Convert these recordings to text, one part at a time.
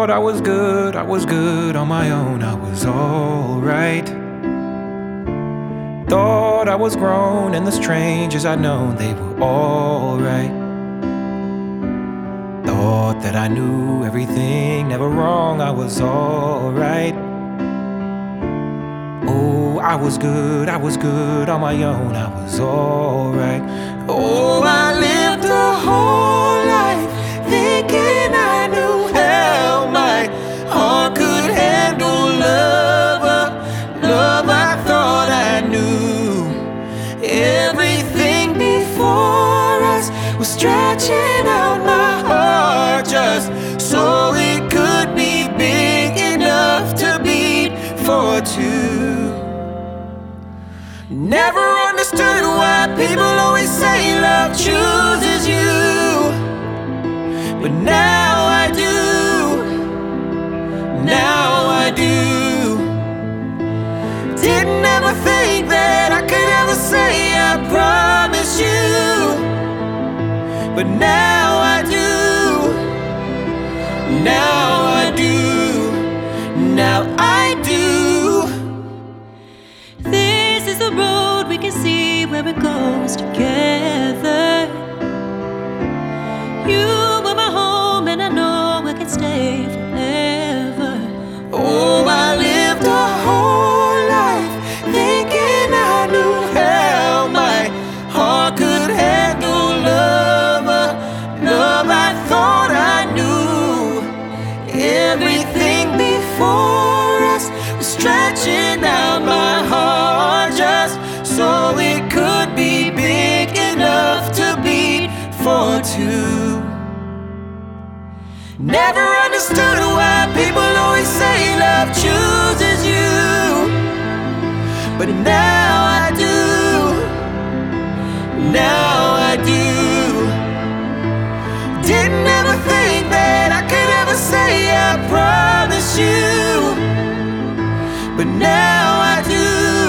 Thought I was good on my own, I was alright. Thought I was grown and the strangers I'd known, they were alright. Thought that I knew everything, never wrong, I was alright. Oh, I was good on my own, I was alright. Oh, I lived a whole life thinking I knew how my heart could handle love. Love I thought I knew. Everything before us was stretching out my heart just so it could be big enough to beat for two. Never understood why people always say love chooses you, but now I do. Now I do. Didn't ever think that I could ever say I promise you, but now I do. Now I do. Now I do. This is the road we can see where it goes together. You were my home and I know I can stay forever. Oh, I lived a whole life thinking I knew how my heart could handle love. Love I thought I knew. Everything before us was stretching out my heart just so it could be big enough to beat for two. Never understood why people always say love chooses you, but now I do. Now I do. Didn't ever think that I could ever say I promise you, but now I do.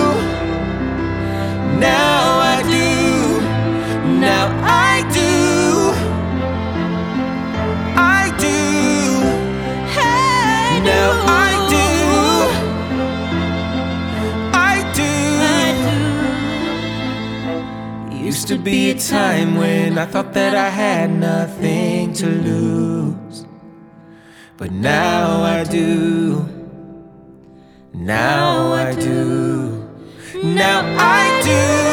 Now I do. Now I do. I do. Hey, Now I do. I do. Used to be a time when I thought that I had nothing to lose, but now I do. Now I do. Now I do.